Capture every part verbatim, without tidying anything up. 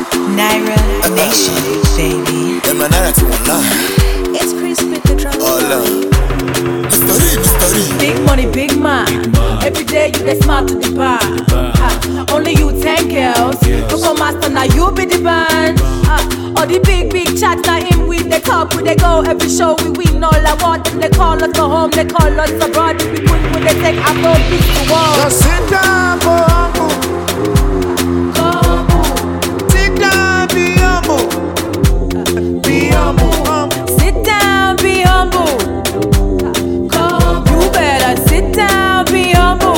Naira Nation, baby. Yeah, man, I want lie. It's Chris with the drum. Oh, love. Mister Lee, Mister Lee. Big money, big man. Every day you get smart to the bar. Uh, only you ten girls. You come master, now you be the band. Uh, all the big, big chat, now him with the cup, we they go every show, we win all I want. They call us go home, they call us abroad. We win when they take our road, beat the wall. Just sit down, go humble. Go humble. Sit down, be humble. Be humble, humble. Sit down, be humble. Go humble. You better sit down, be humble.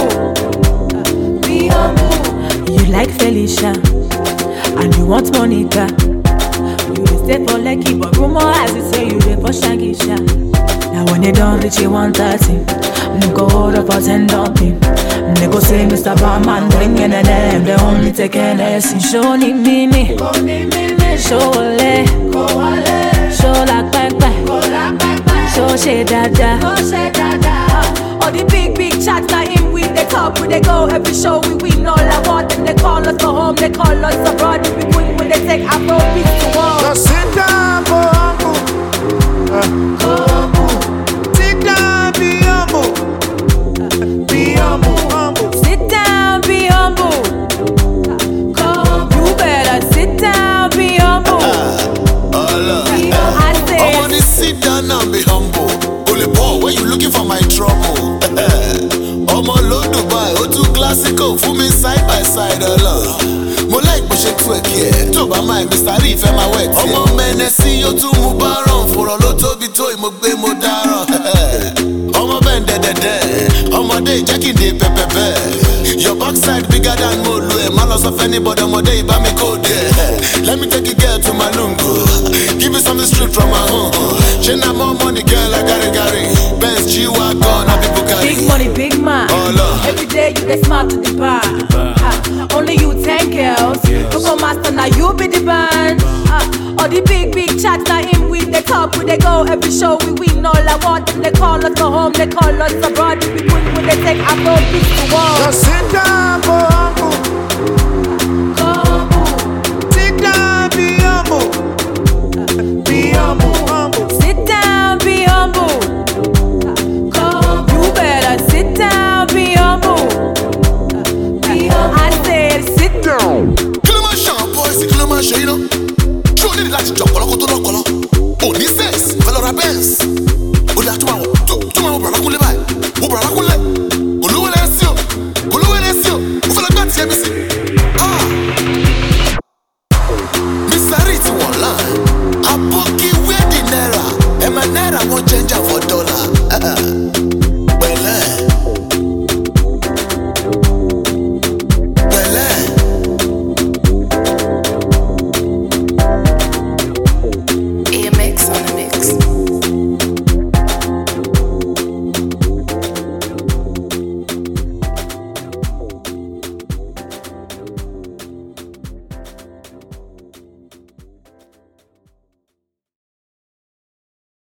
Be humble. You like Felicia, and you want Monica. You dey stay for Lekki, but rumor has it say you dey for Shagisha. Now when they don't reach you one thirty, they go hold up for ten dumping. They go say Mister Barman bringing a them, they only take an essence. Show ni mimi, show ole, show like pepe, show she dada. All the big big chat now him with the cup, we they go every show, we win all I want. And they call us go home, they call us abroad. We win when they take our road, beat the wall. Just sit down, go humble. Uh, Go humble. Sit down, be humble. Be humble, humble. Sit down, be humble. Go humble. You better sit down, be humble. Oh, love. I I said, want to sit down and be humble. Only boy, when you looking for my trouble. I'm all low Dubai, oh too classical. For me side by side, oh love. Mo like push it quick, yeah. Toba my Mister Reef and my wet. I'm a man, I see you to move around. For a lot of it, toy, mo be mo daro. I'm a bend, de de de. I'm a day, jacking the pepe. Your backside bigger than Molu. Malos of anybody, I'm a day, by me code, yeah. Let me take a girl to my lungo. Give me something straight from my home. Chena more money, girl, I got it, got it. Benz, G-Wagon, I be Bugatti. big money, big man. Oh, love. Every day you get smart to the bar. Uh, only you ten girls. You come master, now you be the band. Uh, all the big big chat now him with the cup, we they go every show, we win all I want. And they call us go home, they call us abroad. We win when they take our road, beat the wall. Just sit down, go humble. Go humble. Sit down, be humble. Be humble, humble. Sit down, be humble. Go humble. You better sit down, be humble. Be humble. I said sit down. Kill my shot, boys, kill my shade. Show me that you jump on a